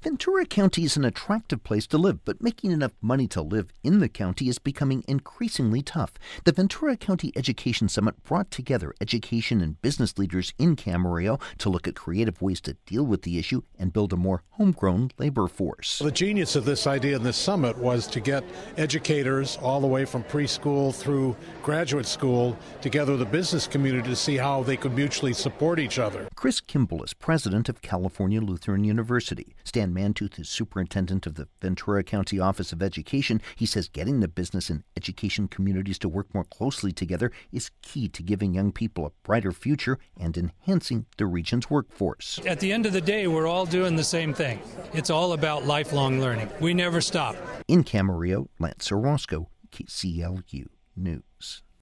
Ventura County is an attractive place to live, but making enough money to live in the county is becoming increasingly tough. The Ventura County Education Summit brought together education and business leaders in Camarillo to look at creative ways to deal with the issue and build a more homegrown labor force. The genius of this idea in this summit was to get educators all the way from preschool through graduate school together with the business community to see how they could mutually support each other. Chris Kimball is president of California Lutheran University. Stan Mantooth is superintendent of the Ventura County Office of Education. He says getting the business and education communities to work more closely together is key to giving young people a brighter future and enhancing the region's workforce. At the end of the day, we're all doing the same thing. It's all about lifelong learning. We never stop. In Camarillo, Lance Orozco, KCLU News.